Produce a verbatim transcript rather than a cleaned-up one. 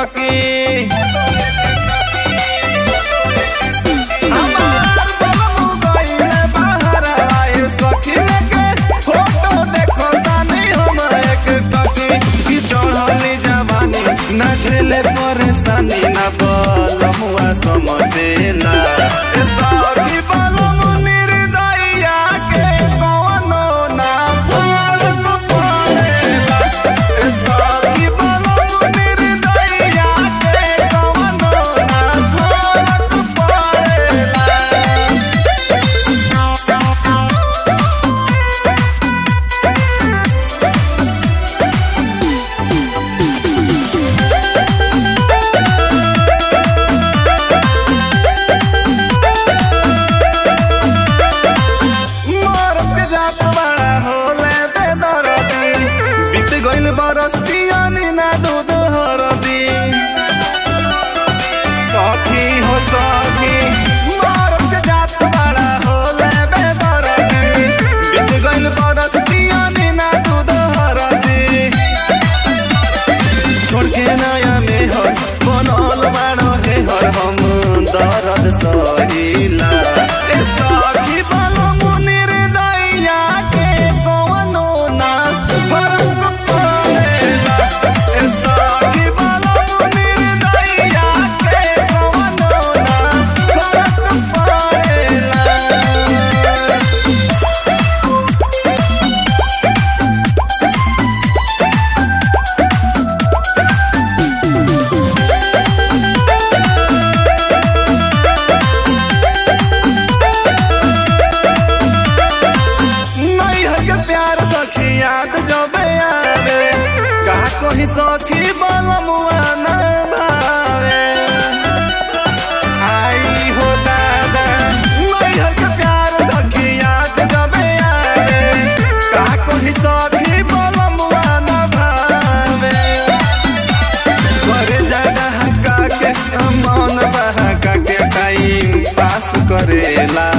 टकी ना झेले परेशानी ना बल हुआ समझेला की बलम निर्दया के कौनो ना फर्क पड़ेला की बलम निर्दया के कौनो ना फर्क पड़ेला। बरस पियानी ना दूध हरदी सखी हो सखी बरस जात बड़ा होले बेदरदी बीत गइल बरस पियानी ना दूध हरदी छोड़ के नया मेहर बनल बाड़ो हे हर हम दर्द सहिला सखी बलम निर्दया के कौनो ना फर्क याद जब आवे कहा कोई सखी बलमुआ न भावे आई हो दादा मैहर के प्यार सखी याद जब आवे कहा कोई सखी बलमुआ न भावे करे जाना हका के मन बहका के टाइम पास करेला